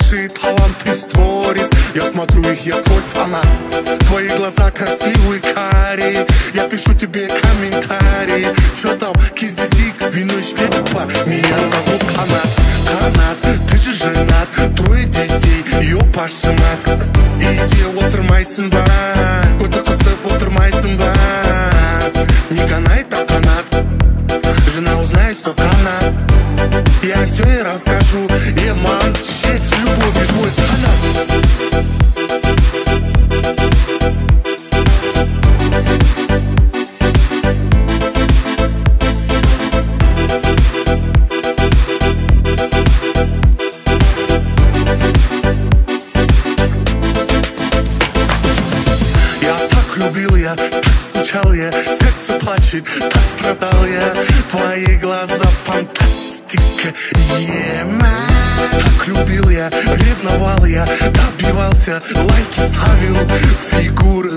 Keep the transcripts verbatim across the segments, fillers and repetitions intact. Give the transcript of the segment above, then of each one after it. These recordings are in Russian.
большие таланты сторис. Я смотрю их, я твой фанат. Твои глаза красивые, карие. Я пишу тебе комментарии. Чё там, киздесик, вино и шпетпа. Меня зовут Канат. Канат, ты же женат. Трое детей, ёпашы мат. Иди отырмайсың ба, көті қысып отырмайсың ба. Не канай, так канат. Жена узнает, что канат. Я все ей расскажу. И мам, честь с любовью твой канат. Любил я, так скучал я, сердце плачет, так страдал я. Твои глаза фантастика, yeah, так любил я, ревновал я, добивался, лайки ставил, фигура.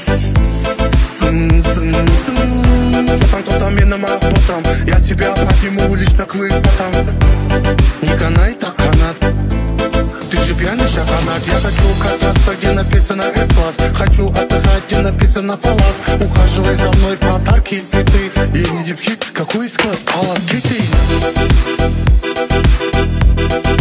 Кто там, кто там, мином охотом, я тебя подниму лично к высотам. Не канай, так канат. Ты же пьяный шаханат. Я хочу кататься, где написано С-класс. Хочу отдыхать, где написано Палас. Ухаживай за мной, подарки и цветы. И не дипхит, какой из класс? Палас, киты.